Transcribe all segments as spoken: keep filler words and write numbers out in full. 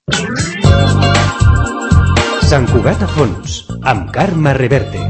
Sant Cugat a fons, amb Carme Reverte.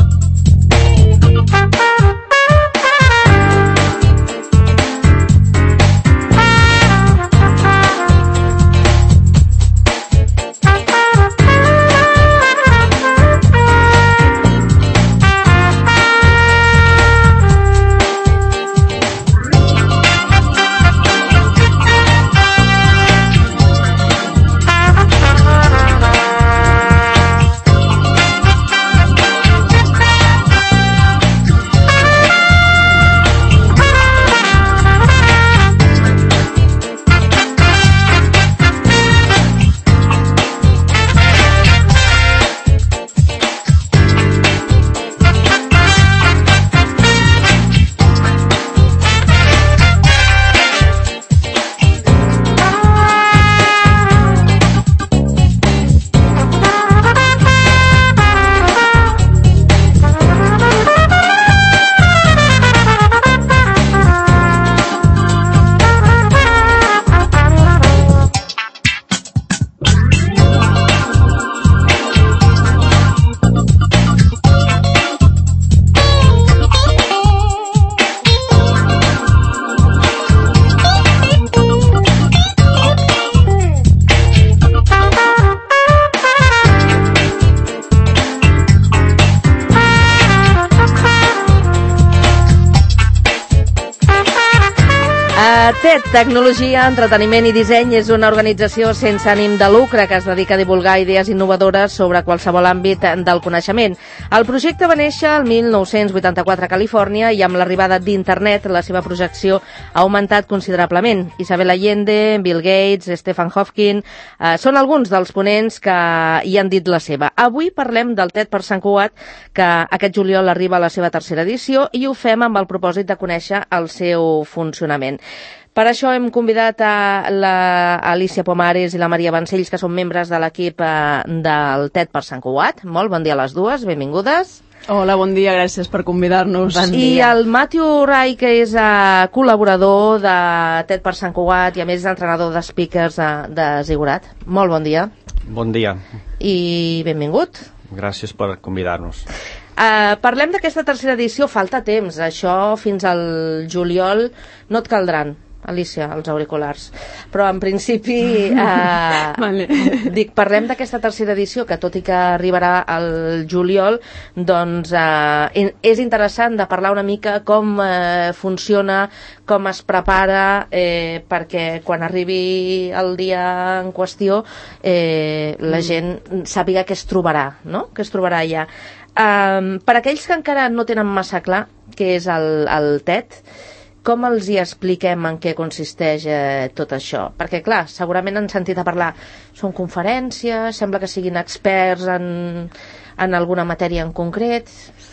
T E D, Tecnologia, Entreteniment i Disseny, és una organització sense ànim de lucre que es dedica a divulgar idees innovadores sobre qualsevol àmbit del coneixement. El projecte va néixer el mil nou-cents vuitanta-quatre a Califòrnia i amb l'arribada d'internet la seva projecció ha augmentat considerablement. Isabel Allende, Bill Gates, Stephen Hawking eh, són alguns dels ponents que hi han dit la seva. Avui parlem del T E D per Sant Cugat, que aquest juliol arriba a la seva tercera edició, i ho fem amb el propòsit de conèixer el seu funcionament. Per això hem convidat a la Alicia Pomares i la Maria Vancells, que són membres de l'equip del T E D per Sant Cugat. Molt bon dia a les dues, benvingudes. Hola, bon dia, gràcies per convidar-nos. Bon I el Matthew Rai, que és uh, col·laborador de T E D per Sant Cugat i a més és entrenador de speakers uh, de Zigurat. Molt bon dia. Bon dia. I benvingut. Gràcies per convidar-nos. Uh, parlem d'aquesta tercera edició, falta temps. Això fins al juliol no et caldran, Alicia, els auriculars. Però en principi eh, vale. dic, parlem d'aquesta tercera edició, que tot i que arribarà al juliol, doncs eh, és interessant de parlar una mica com eh, funciona, com es prepara, eh, perquè quan arribi el dia en qüestió eh, la gent sàpiga què es trobarà, no? Què es trobarà allà. Um, per aquells que encara no tenen massa clar què és el, el T E D, com els hi expliquem en què consisteix eh, tot això? Perquè, clar, segurament han sentit a parlar, són conferències, sembla que siguin experts en, en alguna matèria en concret.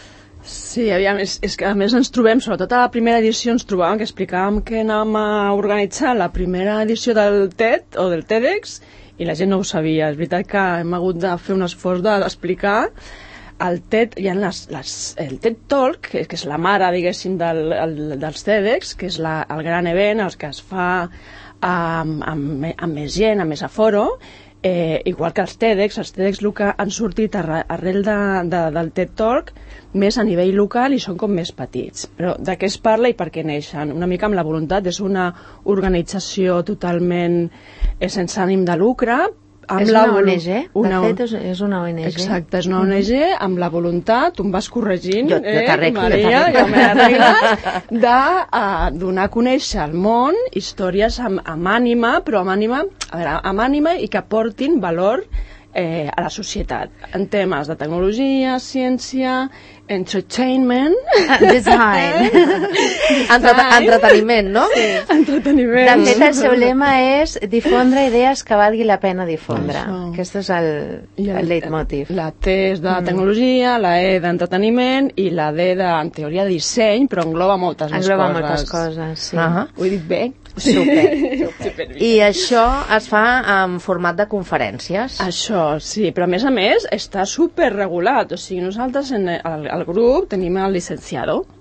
Sí, aviam, és, és que a més ens trobem, sobretot a la primera edició ens trobàvem que explicàvem que anàvem a organitzar la primera edició del T E D o del TEDx i la gent no ho sabia. És veritat que hem hagut de fer un esforç d'explicar. El T E D, hi ha les, les, el TED Talk, que, que és la mare, diguéssim, del, el, dels TEDx, que és la, el gran event, el que es fa amb, amb, amb més gent, amb més aforo, eh, igual que els TEDx. Els TEDx el que han sortit arrel de, de, del TED Talk, més a nivell local i són com més petits. Però de què es parla i per què neixen? Una mica amb la voluntat, és una organització totalment eh, sense ànim de lucre. És una O N G, una... de fet és una O N G. Exacte, és una O N G amb la voluntat, tu em vas corregint, jo, jo eh, Maria, jo m'he arreglat, de uh, donar a conèixer al món històries amb, amb ànima, però amb ànima, a veure, amb ànima i que aportin valor eh, a la societat, en temes de tecnologia, ciència, entertainment, uh, design, Entreta entreteniment, no? Sí. Entreteniment. De fet, el seu lema és difondre idees que valgui la pena difondre. Això. Aquest és el, el, el leitmotiv. La T és de mm. tecnologia, la E d'entreteniment i la D de, en teoria, de disseny, però engloba moltes més engloba coses. moltes coses, sí. Uh -huh. Ho he dit bé? Super. Super. I això es fa en format de conferències? Això, sí, però a més a més està super regulat. O sigui, nosaltres en el, el grup tenim el licenciado,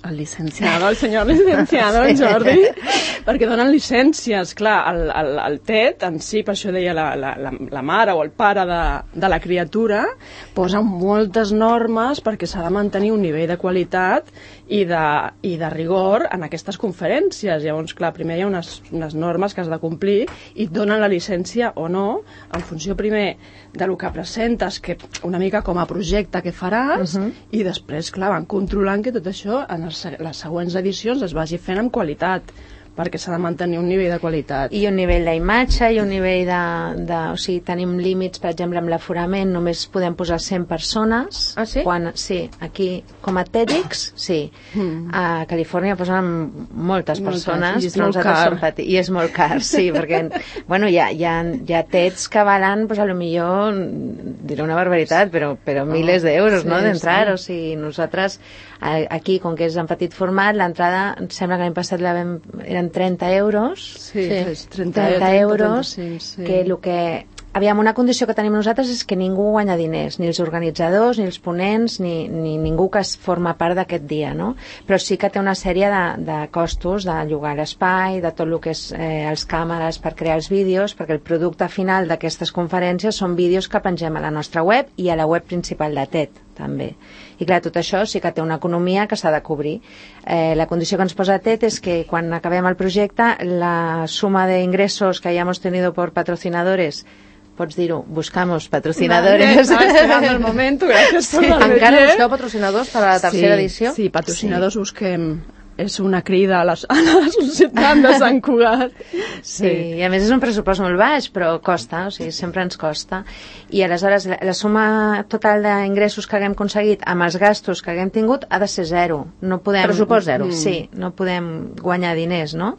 el licenciado, el senyor licenciado, en Jordi, perquè donen llicències. Clar, el, el, el T E D en si, per això deia la, la, la, la mare o el pare de, de la criatura, posa moltes normes perquè s'ha de mantenir un nivell de qualitat i de, i de rigor en aquestes conferències. Llavors, clar, primer hi ha unes, unes normes que has de complir i et donen la llicència o no, en funció primer de lo que presentes, que una mica com a projecte que faràs, uh-huh. i després, clar, van controlant que tot això en els, les següents edicions es vagi fent amb qualitat, perquè s'ha de mantenir un nivell de qualitat. I un nivell d'imatge i un nivell de, de... O sigui, tenim límits, per exemple, amb l'aforament només podem posar cent persones. Ah, sí? Quan, sí, aquí, com a TEDx, sí. Mm. A Califòrnia posen moltes persones, molt però nosaltres som petits. I és molt car, sí, perquè bueno, hi ha, hi ha, hi ha TEDs que valen, pues, a lo millor, diré una barbaritat, però, però oh, miles d'euros, sí, no?, d'entrar. Sí. O sigui, nosaltres, aquí, com que és en petit format, l'entrada, em sembla que l'any passat la vam, eren trenta euros, sí, sí. trenta, trenta euros, trenta-cinc, sí. Que el que... Aviam, una condició que tenim nosaltres és que ningú guanya diners, ni els organitzadors, ni els ponents, ni, ni ningú que es forma part d'aquest dia, no? Però sí que té una sèrie de, de costos, de llogar l'espai, de tot el que és eh, els càmeres per crear els vídeos, perquè el producte final d'aquestes conferències són vídeos que pengem a la nostra web i a la web principal de T E D, també. I clar, tot això sí que té una economia que s'ha de cobrir. Eh, la condició que ens posa T E D és que quan acabem el projecte, la suma de ingressos que hayamos tenido por patrocinadores, pots dir-ho, buscamos patrocinadores. Vale, esperando el momento, gràcies per sí, la encara busqueu patrocinadors per a la tercera sí, edició? Sí, patrocinadors sí. Busquem. És una crida a, les, a la societat de Sant Cugat. Sí. sí, i a més és un pressupost molt baix, però costa, o sigui, sempre ens costa. I aleshores la, la suma total d'ingressos que haguem aconseguit amb els gastos que haguem tingut ha de ser zero. No podem, pressupost zero. Sí, no podem guanyar diners, no?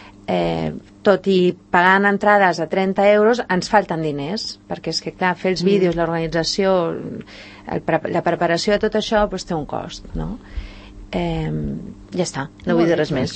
Eh, tot i pagant entrades a trenta euros ens falten diners, perquè és que clar, fer els vídeos, mm. l'organització, el, la preparació de tot això doncs, té un cost, no? Eh, ja està, no vull dir res més.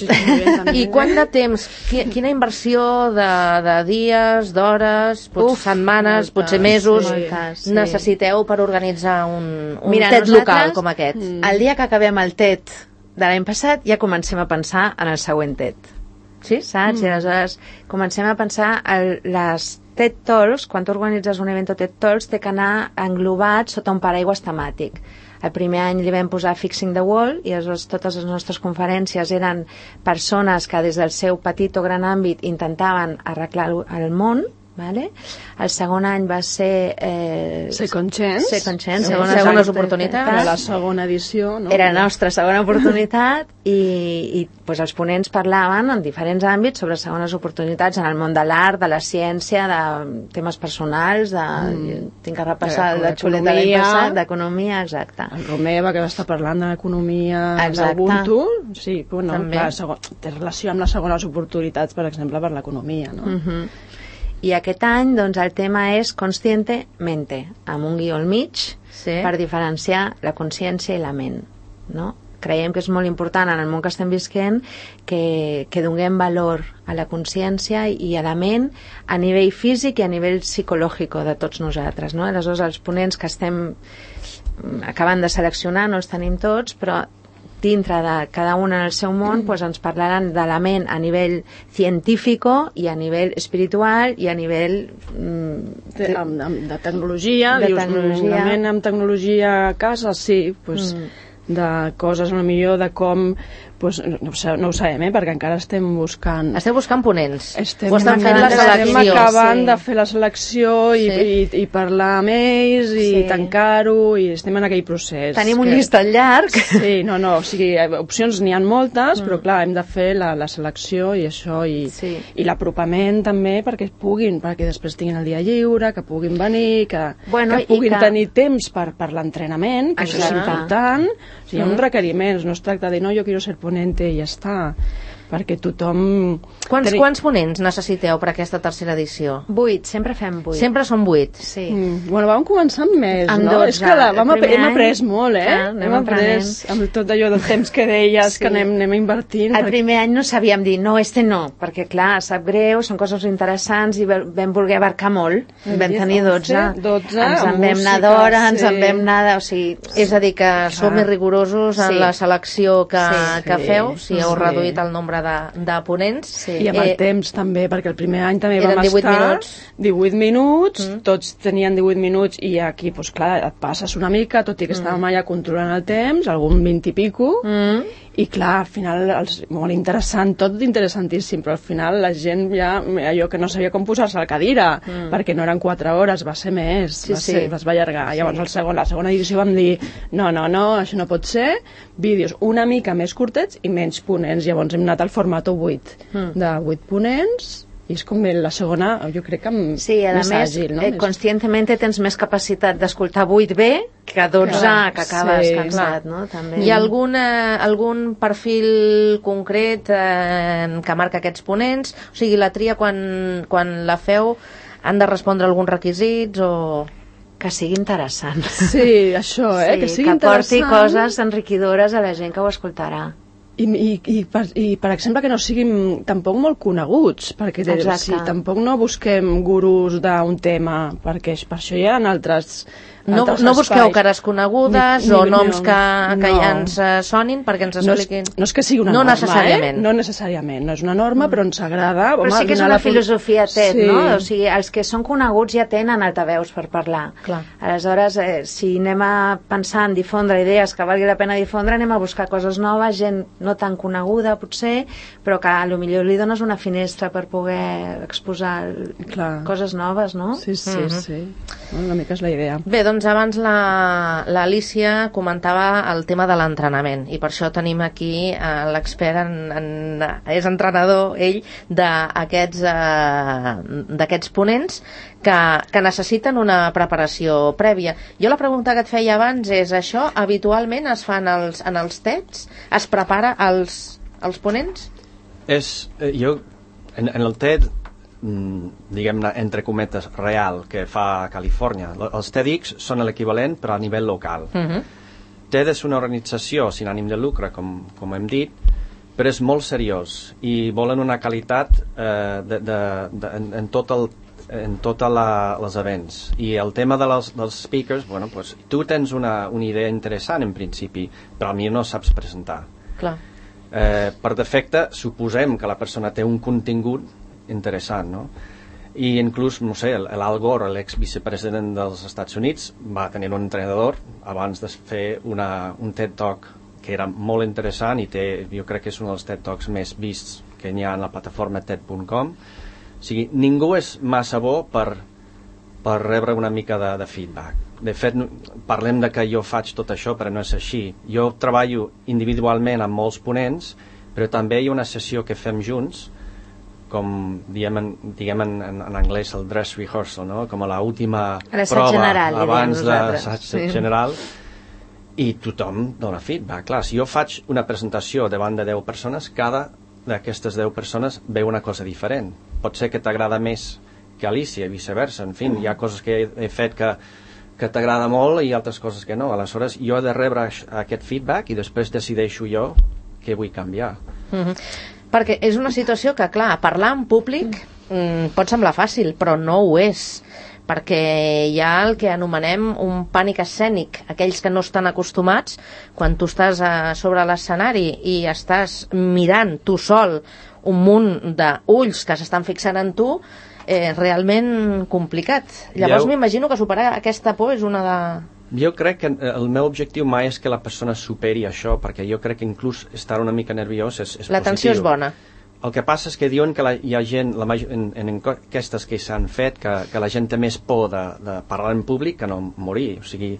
I quant de temps, quina inversió de, de dies, d'hores, potser Uf, setmanes, moltes, potser mesos moltes, sí. necessiteu per organitzar un, un Mira, T E D local com aquest? Mm. El dia que acabem el T E D de l'any passat ja comencem a pensar en el següent T E D. Sí? Saps? Mm. I aleshores comencem a pensar el, les T E D Talks, quan tu organitzes un event T E D Talks, té que anar englobat sota un paraigües temàtic. El primer any li vam posar Fixing the Wall i aleshores totes les nostres conferències eren persones que des del seu petit o gran àmbit intentaven arreglar el món. Vale? El segon any va ser eh, Second Chance, Second Chance, segones, segones oportunitats. Era la segona edició, no? Era la nostra segona oportunitat i, i pues, els ponents parlaven en diferents àmbits sobre segones oportunitats en el món de l'art, de la ciència, de temes personals, de, mm. tinc que repassar de, de xuleta l'any passat, d'economia, exacte. El Romeva, que va estar parlant de l'economia d'Ubuntu, sí, bueno, clar, segon, té relació amb les segones oportunitats, per exemple, per l'economia, no? Mm-hmm. I aquest any doncs, el tema és consciente-mente, amb un guió al mig, sí. per diferenciar la consciència i la ment. No? Creiem que és molt important en el món que estem visquent que, que donem valor a la consciència i a la ment a nivell físic i a nivell psicològic de tots nosaltres. No? Aleshores, els ponents que estem acabant de seleccionar, no els tenim tots, però dintre de cada un en el seu món mm. pues ens parlaran de la ment a nivell científic i a nivell espiritual i a nivell mm, de, de, de tecnologia, de dius, tecnologia. La ment amb tecnologia a casa, sí, pues, mm. de coses una millor de com pues, no, no ho sabem, eh, perquè encara estem buscant... Esteu buscant ponents. Estem o estan fent la selecció. Estem acabant sí. de fer la selecció i, sí. i, i parlar amb ells i sí. tancar-ho i estem en aquell procés. Tenim un que... llistat llarg. Sí, no, no, o sigui, opcions n'hi ha moltes, mm. però clar, hem de fer la, la selecció i això, i, sí. i l'apropament també perquè puguin, perquè després tinguin el dia lliure, que puguin venir, que, bueno, que puguin que... tenir temps per, per l'entrenament, que Exacte. Això és important. O sigui, hi ha mm. uns requeriments, no es tracta de no, jo quiero ser ponente i ja està, perquè tothom... Quants, Teni... quants ponents necessiteu per aquesta tercera edició? Vuit, sempre fem vuit. Sempre són vuit? Sí. Mm. Bueno, vam començar amb més, amb no? dotze. És que la, vam ap hem après molt, eh? Clar, hem après amb tot allò del temps que deies, sí. que anem, anem invertint. El primer any no sabíem dir, no, este no, perquè clar, sap greu, són coses interessants i vam voler abarcar molt. El vam tenir dotze. dotze ens en vam música, anar d'hora, sí. ens en vam anar... O sigui, és a dir, que clar. Sou més rigorosos en sí. la selecció que, sí. que feu, si heu sí. reduït el nombre de, de ponents. Sí. I amb el eh, temps també, perquè el primer any també vam divuit estar... minuts. divuit minuts, mm. tots tenien divuit minuts i aquí, doncs clar, et passes una mica, tot i que mm. estàvem allà controlant el temps, algun vint i pico, mm. i clar, al final, els, molt interessant, tot interessantíssim, però al final la gent ja, allò que no sabia com posar-se a la cadira, mm. perquè no eren quatre hores, va ser més, sí, va, sí. ser, es va allargar. Sí. Llavors, el segon, la segona edició vam dir, no, no, no, això no pot ser, vídeos una mica més curtets i menys ponents. Llavors hem anat al format vuit, mm. de vuit ponents, i és com la segona, jo crec que sí, més més, àgil, no? Eh, conscientment tens més capacitat d'escoltar vuit bé que dotze, clar, que acabes sí, cansat, no? També. Hi ha algun, eh, algun perfil concret eh, que marca aquests ponents? O sigui, la tria quan, quan la feu han de respondre alguns requisits o... Que sigui interessant. Sí, això, eh? Sí, que sigui que porti interessant. coses enriquidores a la gent que ho escoltarà. I, i, i, per, i per exemple que no siguin tampoc molt coneguts, perquè de, sí, tampoc no busquem gurus d'un tema, perquè per això hi ha altres, no, altres no busqueu espais. cares conegudes ni, ni, o noms que, no. que ja ens sonin perquè ens expliquin. No és, no és que sigui una no norma, necessàriament. Eh? No necessàriament, no és una norma, però ens agrada. Però home, sí que és una la... filosofia T E D, sí. no? O sigui, els que són coneguts ja tenen altaveus per parlar. Clar. Aleshores, eh, si anem a pensar en difondre idees que valgui la pena difondre, anem a buscar coses noves, gent no tan coneguda, potser, però que potser li dones una finestra per poder exposar Clar. coses noves, no? Sí, sí, mm-hmm. sí. Una mica és la idea. Bé, doncs abans l'Alícia comentava el tema de l'entrenament i per això tenim aquí eh, l'expert en, en, és entrenador ell d'aquests eh, d'aquests ponents que, que necessiten una preparació prèvia. Jo la pregunta que et feia abans és això, habitualment es fan els, en els T E Ds? Es prepara els els ponents? És, eh, jo, en, en el T E D, mm, diguem-ne, entre cometes, real, que fa a Califòrnia, els TEDx són l'equivalent però a nivell local. Uh-huh. T E D és una organització sin ànim de lucre, com, com hem dit, però és molt seriós i volen una qualitat eh, de, de, de, en, en tot el en tots els events. I el tema de les, dels speakers, bueno, pues, tu tens una, una idea interessant en principi, però a mi no saps presentar. Clar. Eh, per defecte suposem que la persona té un contingut interessant, no? I inclús, no sé, l'Al Gore, l'ex vicepresident dels Estats Units, va tenir un entrenador abans de fer una, un TED Talk que era molt interessant i té, jo crec que és un dels TED Talks més vists que hi ha en la plataforma TED punt com. O sigui, ningú és massa bo per, per rebre una mica de, de feedback. De fet, parlem de que jo faig tot això, però no és així. Jo treballo individualment amb molts ponents, però també hi ha una sessió que fem junts, com diguem en, diguem en, en, en anglès el dress rehearsal, no? Com a l'última prova general, abans de l'assaig sí. general, i tothom dona feedback. Clar, si jo faig una presentació davant de deu persones, cada d'aquestes deu persones veu una cosa diferent. Pot ser que t'agrada més que Alicia, i viceversa. En fi, hi ha coses que he, he fet que que t'agrada molt i altres coses que no. Aleshores, jo he de rebre aquest feedback i després decideixo jo què vull canviar. Mm-hmm. Perquè és una situació que, clar, parlar en públic mm, pot semblar fàcil, però no ho és. Perquè hi ha el que anomenem un pànic escènic. Aquells que no estan acostumats, quan tu estàs a sobre l'escenari i estàs mirant tu sol un munt d'ulls que s'estan fixant en tu, Eh, realment complicat. Llavors jo, m'imagino que superar aquesta por és una de... Jo crec que el meu objectiu mai és que la persona superi això, perquè jo crec que inclús estar una mica nerviós és, és la tensió és bona. El que passa és que diuen que la, hi ha gent, la, en, en enquestes que s'han fet, que, que la gent té més por de, de parlar en públic que no morir. O sigui,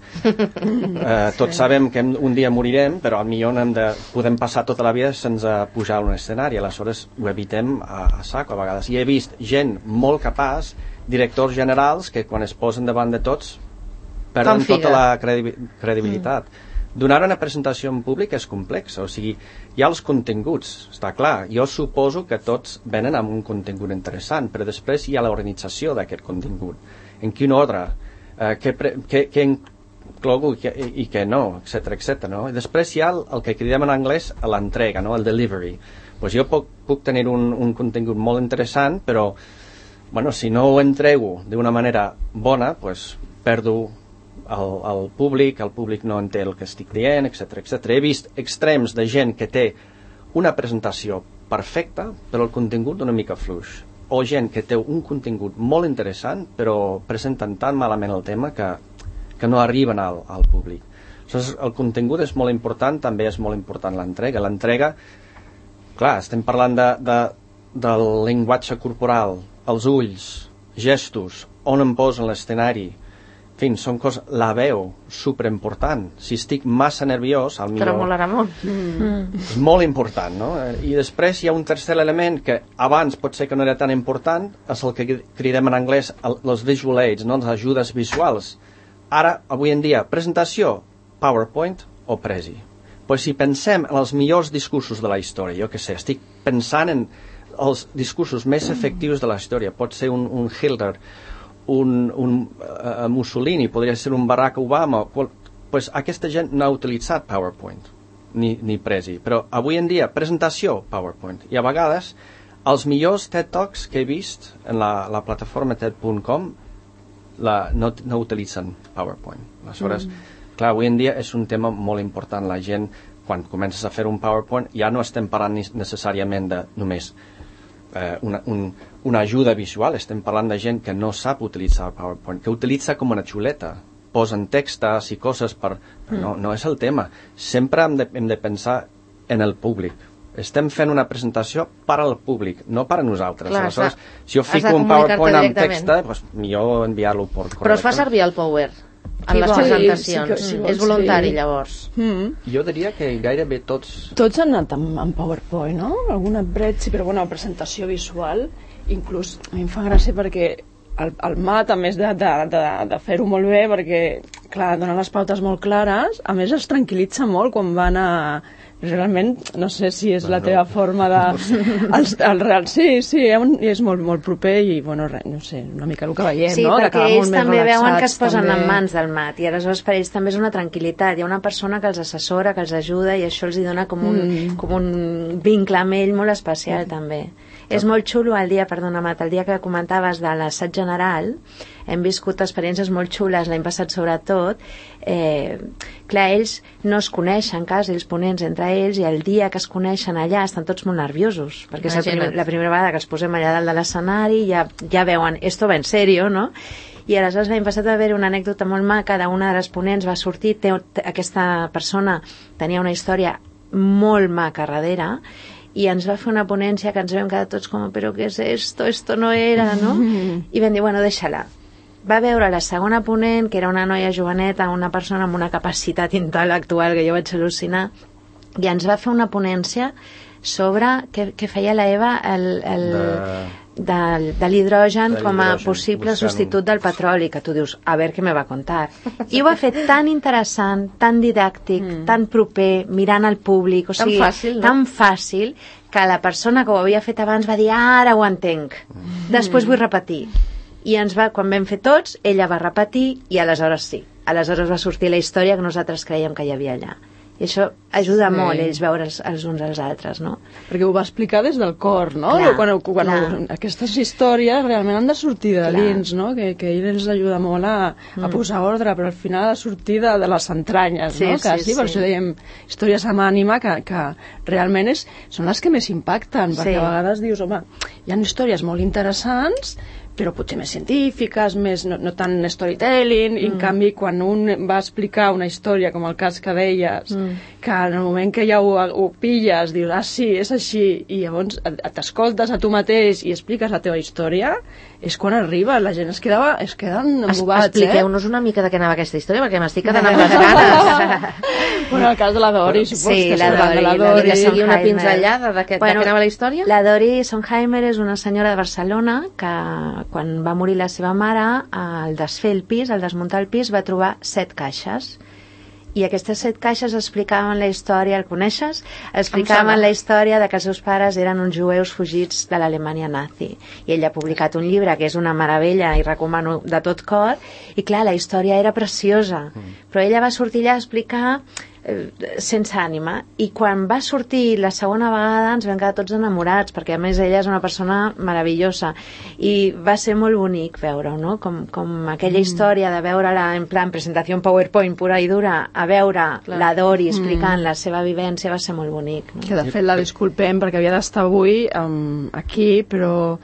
eh, tots sabem que un dia morirem, però potser hem de, podem passar tota la vida sense pujar a un escenari. Aleshores ho evitem a, a saco a vegades. I he vist gent molt capaç, directors generals, que quan es posen davant de tots perden tota la credi credibilitat. Mm. donar una presentació en públic és complex, o sigui, hi ha els continguts, està clar, jo suposo que tots venen amb un contingut interessant, però després hi ha l'organització d'aquest contingut, en quin ordre, eh, què, què, què inclogo i què, i què no, etcètera, etcètera, no? I després hi ha el, el que cridem en anglès l'entrega, no? El delivery. Pues jo puc, puc tenir un, un contingut molt interessant, però bueno, si no ho entrego d'una manera bona, pues perdo El, el públic, el públic no entén el que estic dient, etcètera, etcètera. He vist extrems de gent que té una presentació perfecta, però el contingut una mica fluix. O gent que té un contingut molt interessant, però presenten tan malament el tema que, que no arriben al, al públic. Aleshores, el contingut és molt important, també és molt important l'entrega. L'entrega, clar, estem parlant de, de, del llenguatge corporal, els ulls, gestos, on em poso en l'escenari. En fi, són coses, la veu, superimportant. Si estic massa nerviós, al millor... Tremolarà molt. Mm. És molt important, no? I després hi ha un tercer element que abans pot ser que no era tan important, és el que cridem en anglès els visual aids, no? Les ajudes visuals. Ara, avui en dia, presentació, PowerPoint o Prezi. Pues si pensem en els millors discursos de la història, jo què sé, estic pensant en els discursos més efectius de la història, pot ser un, un Hitler, un, un uh, Mussolini, podria ser un Barack Obama, qual, pues aquesta gent no ha utilitzat PowerPoint ni, ni Prezi, però avui en dia presentació PowerPoint, i a vegades els millors TED Talks que he vist en la, la plataforma TED punt com la, no, no utilitzen PowerPoint. Aleshores, mm. clar, avui en dia és un tema molt important. La gent, quan comences a fer un PowerPoint, ja no estem parlant necessàriament de només eh, una, un, una ajuda visual, estem parlant de gent que no sap utilitzar el PowerPoint, que utilitza com una xuleta, posen textos i coses per... però no, no és el tema. Sempre hem de, hem de pensar en el públic. Estem fent una presentació per al públic, no per a nosaltres. Clar, aleshores, si jo fico un PowerPoint amb text, pues, millor enviar-lo per correu. Però es fa servir el Power en les presentacions. Sí, sí, sí, és voluntari, sí. Llavors. Mm. Jo diria que gairebé tots... Tots han anat amb, amb PowerPoint, no? Alguna bretxa, però bueno, presentació visual, inclús a mi em fa gràcia perquè el, el M A T, a més de, de, de, de fer-ho molt bé, perquè, clar, donen les pautes molt clares, a més els tranquil·litza molt quan van a... Realment, no sé si és bueno, la teva forma de... El, el real, sí, sí, és molt, molt proper i, bueno, re, no sé, una mica el que veiem, sí, no? Sí, perquè ells també veuen que es posen també... en mans del M A T i aleshores per ells també és una tranquil·litat. Hi ha una persona que els assessora, que els ajuda i això els hi dona com un, mm. com un vincle amb ell molt especial, mm. també. És molt xulo el dia, perdona, Mat, el dia que comentaves de l'assaig general, hem viscut experiències molt xules l'any passat sobretot. Eh, clar, ells no es coneixen quasi, els ponents entre ells, i el dia que es coneixen allà estan tots molt nerviosos, perquè és la, primer, la primera vegada que els posem allà dalt de l'escenari, ja, ja veuen, esto va en serio, no? I aleshores l'any passat va haver una anècdota molt maca d'una de les ponents, va sortir, té, aquesta persona tenia una història molt maca darrere, i ens va fer una ponència que ens vam quedar tots com, però què és esto? Esto no era, no? I vam dir, bueno, deixa-la. Va veure la segona ponent, que era una noia joveneta, una persona amb una capacitat intel·lectual que jo vaig al·lucinar, i ens va fer una ponència sobre què, què feia la Eva el, el, de, de, de l'hidrogen com a possible buscant... substitut del petroli, que tu dius, a veure què me va contar. I ho va fer tan interessant, tan didàctic, mm. tan proper, mirant al públic, o sigui, tan fàcil, no? tan fàcil, que la persona que ho havia fet abans va dir, ara ho entenc, mm. després vull repetir. I ens va, quan vam fer tots, ella va repetir i aleshores sí. Aleshores va sortir la història que nosaltres creiem que hi havia allà. I això ajuda sí. molt ells veure els, els uns als altres, no? Perquè ho va explicar des del cor, no? Clar, quan, quan clar. Ho, aquestes històries realment han de sortir de clar. Dins, no? Que, que ell ens ajuda molt a, a posar ordre, però al final ha de sortir de, de les entranyes, sí, no? Quasi, sí, per sí. això dèiem històries amb ànima que, que realment és, són les que més impacten, perquè sí. a vegades dius, home, hi ha històries molt interessants, però potser més científiques, més, no, no tant storytelling, mm. i en canvi quan un va explicar una història, com el cas que deies, mm. que en el moment que ja ho, ho pilles, dius, ah sí, és així, i llavors t'escoltes a tu mateix i expliques la teva història, és quan arriba, la gent es, quedava, es queden embobats, es, expliqueu-nos eh? una mica de què anava aquesta història, perquè m'estic quedant amb les ganes. Bueno, el cas de la Dori, suposo sí, que la Dori, la Dori, de seguir una pinzellada de què, bueno, de què anava la història? La Dori Sonheimer és una senyora de Barcelona que quan va morir la seva mare, al desfer el pis, al desmuntar el pis, va trobar set caixes i aquestes set caixes explicaven la història, el coneixes? Explicaven la història de que els seus pares eren uns jueus fugits de l'Alemanya nazi. I ell ha publicat un llibre que és una meravella i recomano de tot cor, i clar, la història era preciosa, mm. però ella va sortir allà a explicar eh, sense ànima, i quan va sortir la segona vegada ens vam quedar tots enamorats, perquè a més ella és una persona meravellosa, i va ser molt bonic veure-ho, no? Com, com aquella mm. història de veure-la en plan presentació PowerPoint pura i dura, a veure Clar. la Dori explicant mm. la seva vivència, va ser molt bonic, no? Que de fet la disculpem perquè havia d'estar avui um, aquí, però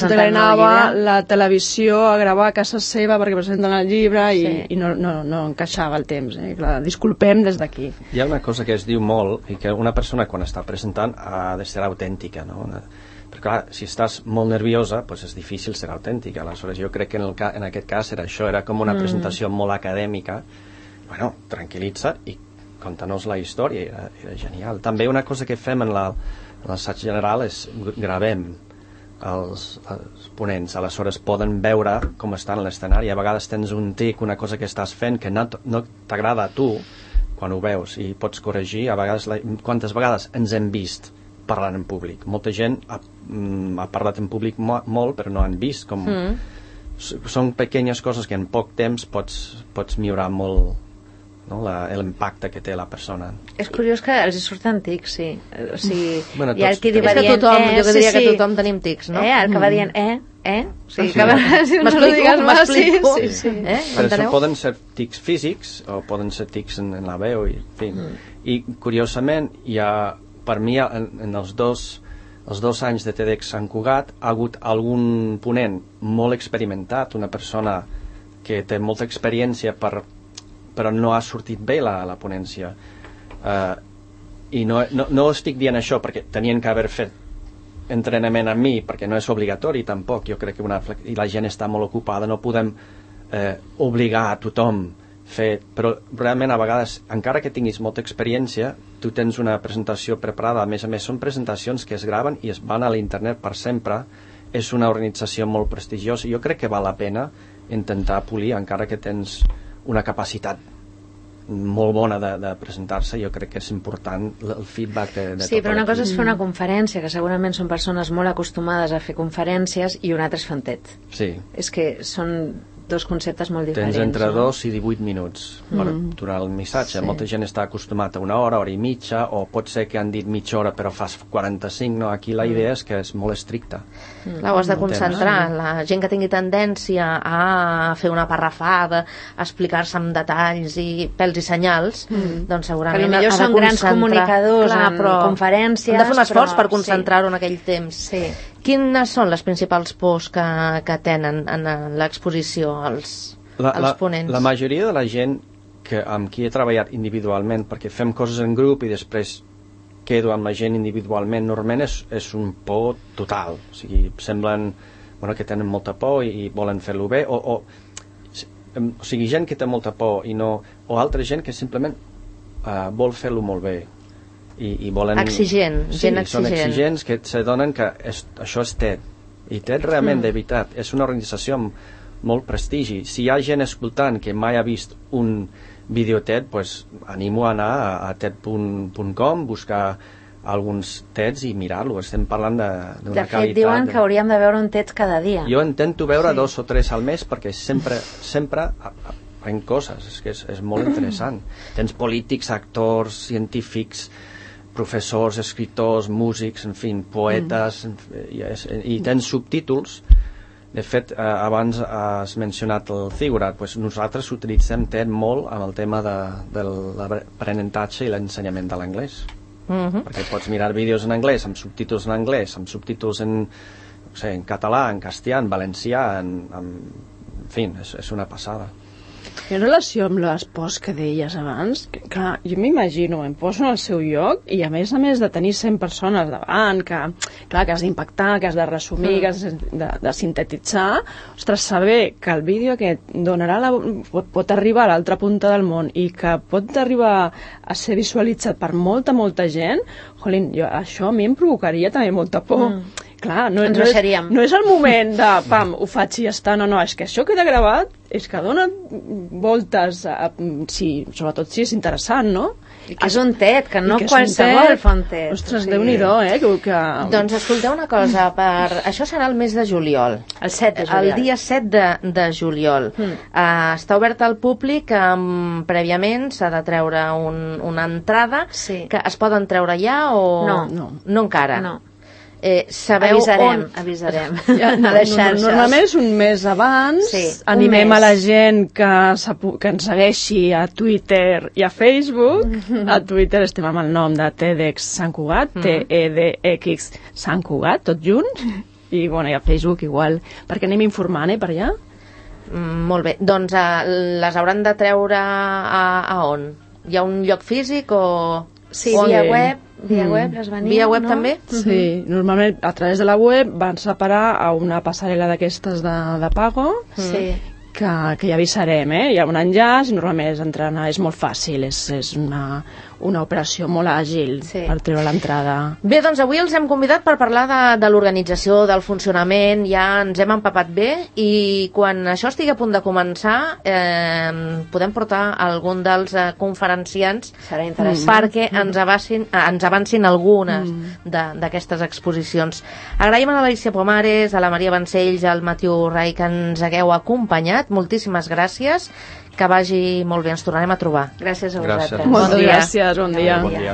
anava la televisió a gravar a casa seva perquè presenten el llibre i, sí. i no, no, no encaixava el temps, eh? Clar, disculpem des d'aquí. Hi ha una cosa que es diu molt, i que una persona quan està presentant ha de ser autèntica, no? Una... Perquè clar, si estàs molt nerviosa, pues és difícil ser autèntica. Aleshores jo crec que en, el ca... en aquest cas era això, era com una mm. presentació molt acadèmica. Bueno, tranquil·litza i conta-nos la història, era, era genial. També una cosa que fem en l'assaig general és gravem els, els ponents, aleshores poden veure com està en l'escenari. A vegades tens un tic, una cosa que estàs fent que no, no t'agrada a tu quan ho veus i pots corregir. A vegades, la, quantes vegades ens hem vist parlant en públic? Molta gent ha, ha parlat en públic mo, molt però no han vist com... Mm. Són pequeñes coses que en poc temps pots, pots millorar molt, no? L'impacte que té la persona. És curiós que els hi surten tics, sí. O sigui, bueno, hi ha el que és va que dient, tothom, eh, jo diria sí, que sí. tothom tenim tics, no? Eh, el que va dient, eh, eh? O sigui, que sí. si no lo digues más, sí, sí, sí. Eh? Per això poden ser tics físics o poden ser tics en, en la veu i, en fi. Mm. I curiosament hi ha, per mi en, en els dos els dos anys de TEDx Sant Cugat ha hagut algun ponent molt experimentat, una persona que té molta experiència per, però no ha sortit bé la, la ponència. Uh, i no, no, no estic dient això perquè tenien que haver fet entrenament amb mi, perquè no és obligatori tampoc. Jo crec que una, i la gent està molt ocupada, no podem eh, obligar a tothom fer, però realment a vegades, encara que tinguis molta experiència, tu tens una presentació preparada. A més a més són presentacions que es graven i es van a l'internet per sempre. És una organització molt prestigiosa. Jo crec que val la pena intentar polir, encara que tens una capacitat molt bona de, de presentar-se. Jo crec que és important el feedback de, de sí, però una cosa és fer una conferència, que segurament són persones molt acostumades a fer conferències, i una altra és fantet. Sí. És que són dos conceptes molt diferents. Tens entre no? dos i divuit minuts per mm. aturar el missatge. Sí. Molta gent està acostumat a una hora, hora i mitja, o pot ser que han dit mitja hora però fas quaranta-cinc, no? Aquí la idea és que és molt estricta. Mm. Clar, ho has de concentrar. La gent que tingui tendència a fer una parrafada, a explicar-se amb detalls i pèls i senyals, mm. doncs segurament ha de són grans comunicadors Clar, en conferències. Han de fer un esforç però... per concentrar-ho sí. en aquell temps. Sí. Quines són les principals pors que, que tenen en l'exposició els, la, els la, ponents? La majoria de la gent que, amb qui he treballat individualment, perquè fem coses en grup i després quedo amb la gent individualment, normalment és, és un por total. O sigui, semblen bueno, que tenen molta por i, i volen fer-lo bé, o, o, o sigui, gent que té molta por i no, o altra gent que simplement uh, vol fer-lo molt bé. I, i volen... Exigent, sí, gent exigent. Són exigents que s'adonen que és, això és TED. I TED realment, mm. de veritat, és una organització amb molt prestigi. Si hi ha gent escoltant que mai ha vist un vídeo TED, pues, animo a anar a, a ted punt com, buscar alguns TEDs i mirar-lo. Estem parlant d'una qualitat... De fet, diuen que hauríem de veure un TED cada dia. Jo intento veure sí. dos o tres al mes perquè sempre, sempre aprenc coses. És que és, és molt interessant. Tens polítics, actors, científics, professors, escriptors, músics, en fi, poetes, mm. i, i tens subtítols. De fet, eh, abans has mencionat el Zigurat, pues nosaltres utilitzem TED molt amb el tema de, de l'aprenentatge i l'ensenyament de l'anglès. Mm-hmm. Perquè pots mirar vídeos en anglès, amb subtítols en anglès, amb subtítols en, no sé, en català, en castellà, en valencià, en, en, en fi, és, és una passada. I en relació amb les pors que deies abans, que, clar, jo m'imagino, em poso en el seu lloc i a més a més de tenir cent persones davant, que, clar, que has d'impactar, que has de resumir, mm. que has de, de sintetitzar, ostres, saber que el vídeo aquest donarà la, pot, pot arribar a l'altra punta del món i que pot arribar a ser visualitzat per molta, molta gent, jolín, jo, això a mi em provocaria també molta por. Mm. clar, no, ens no, és, baixaríem. no és el moment de, pam, ho faig i ja està, no, no, és que això queda gravat, és que dona voltes, a, sí, sobretot si és interessant, no? I que és un TED, que no que qualsevol fa un TED. Ostres, o sigui... Déu-n'hi-do, eh? Que, que... Doncs escolteu una cosa, per... això serà el mes de juliol. El set de juliol. El dia set de, de juliol. Mm. Uh, està obert al públic, um, prèviament s'ha de treure un, una entrada, sí. que es poden treure ja o... No. No, no encara. No. Eh, sabeu avisarem, on... avisarem. Ja, no, a les xarxes. Normalment és un mes abans, sí, animem mes. a la gent que, que ens segueixi a Twitter i a Facebook. Mm-hmm. A Twitter estem amb el nom de TEDx Sant Cugat, mm-hmm. T E D X Sant Cugat, tot junt, i, bueno, i a Facebook igual, perquè anem informant, eh, per allà. Mm, molt bé, doncs uh, les hauran de treure a, a on? Hi ha un lloc físic o... Sí, on? via web. Via mm. web les venim, Via web no? també? Sí, normalment a través de la web van separar a una passarel·la d'aquestes de, de pago, sí. que, que ja avisarem, eh? Hi ha un enllaç i normalment és, entrar, és molt fàcil, és, és una, una operació molt àgil, sí. Per treure l'entrada. Bé, doncs avui els hem convidat per parlar de, de l'organització, del funcionament, ja ens hem empapat bé i quan això estigui a punt de començar eh, podem portar algun dels eh, conferenciants perquè ens avancin, eh, ens avancin algunes mm. d'aquestes exposicions. Agraïm a l'Alícia Pomares, a la Maria Vancells, al Matiu Rai que ens hagueu acompanyat. Moltíssimes gràcies. Que vagi molt bé, ens tornarem a trobar. Gràcies a gràcies. vosaltres. Moltes bon gràcies, bon dia. Bon dia.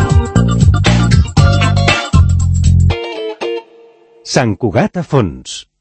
Sant Cugat a fons.